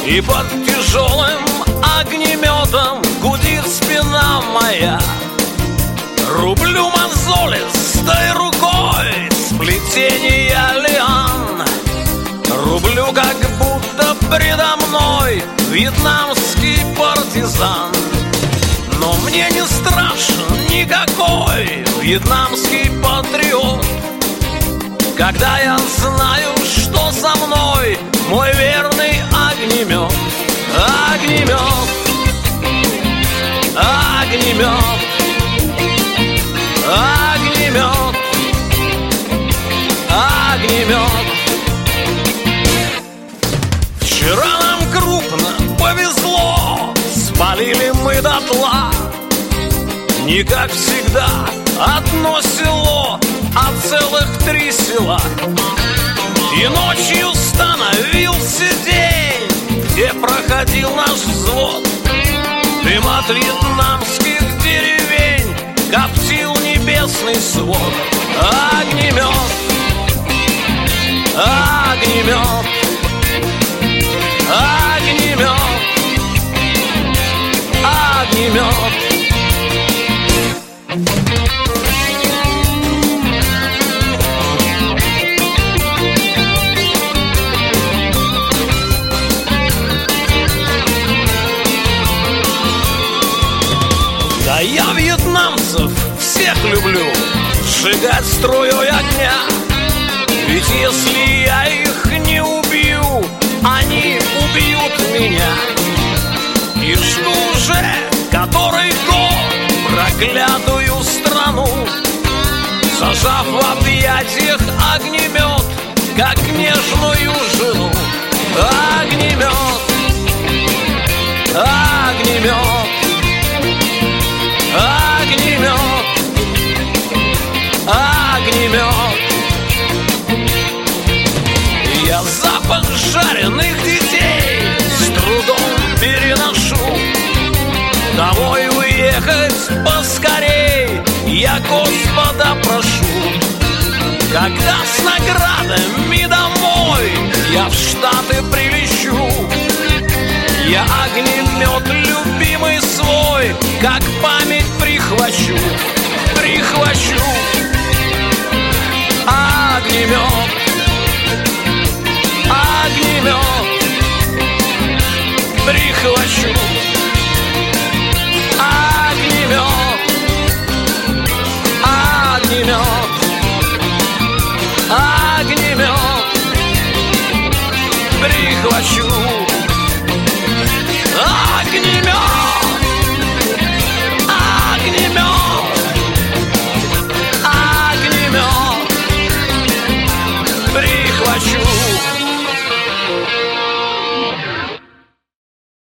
И под тяжелым огнеметом гудит спина моя. Рублю мозолистой рукой сплетения лиан. Рублю, как будто предо мной вьетнамский партизан. Но мне не страшен никакой вьетнамский патриот, когда я знаю, что со мной мой верный огнемет. Огнемет, огнемет, огнемет, огнемет. Вчера нам крупно повезло, спалили мы дотла. Не как всегда одно село, а целых 3 села. И ночью становился день, где проходил наш взвод. Дым от вьетнамских деревень коптил небесный свод. Огнемет, огнемет, огнемет, огнемет. Да я вьетнамцев всех люблю, сжигать струей огня. Ведь если я их не убью, они убьют меня. И жду уже который год проклятую страну, зажав в объятиях огнемет, как нежную жену. Огнемет, огнемет, огнемет, огнемет. Я запах жареных детей с трудом переношу. Домой уехать поскорей я Господа прошу. Когда с наградами домой я в Штаты прилечу, я огнемет любимый свой, как память прихвачу, прихвачу. Огнемет, огнемет, прихвачу. Огнемет, огнемет, огнемет, прихвачу.